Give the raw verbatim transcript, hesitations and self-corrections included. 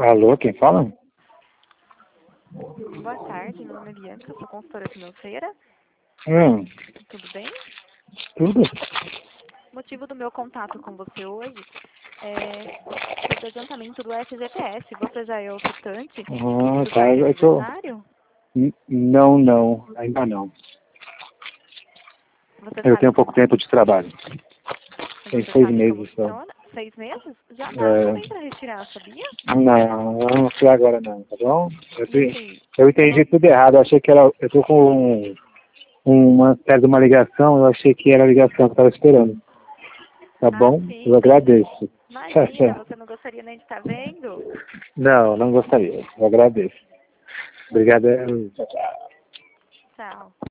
Alô, quem fala? Boa tarde, meu nome é Bianca, sou consultora financeira. Hum, Tudo bem? tudo? O motivo do meu contato com você hoje é sobre o adiantamento do F G T S. Você já é ofertante Ah, do tá, cartão eu tô... aniversário? N- Não, não, ainda não. Você Eu tenho sabe, pouco tempo de trabalho. Tem você seis sabe como meses só. funciona? Seis meses? Já dá É... também para retirar, sabia? Não, não sei agora não, tá bom? Eu, E te- assim, eu eu não... entendi tudo errado, eu achei que era... Eu tô com um- uma espécie de uma ligação, eu achei que era a ligação que eu tava esperando. Tá Ah, bom? Eu sim. agradeço. Imagina, você não gostaria nem de estar vendo? Não, não gostaria. Eu agradeço. Obrigado. Tchau, tchau. Tchau.